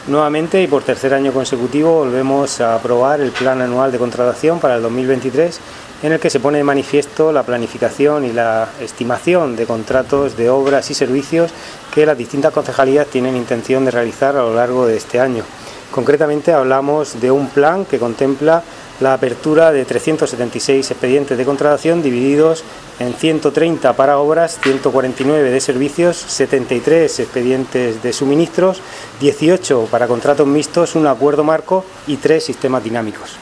Nuevamente y por tercer año consecutivo volvemos a aprobar el Plan Anual de Contratación para el 2023, en el que se pone de manifiesto la planificación y la estimación de contratos de obras y servicios que las distintas concejalías tienen intención de realizar a lo largo de este año. Concretamente hablamos de un plan que contempla la apertura de 376 expedientes de contratación divididos en 130 para obras, 149 de servicios, 73 expedientes de suministros, 18 para contratos mixtos, un acuerdo marco y 3 sistemas dinámicos.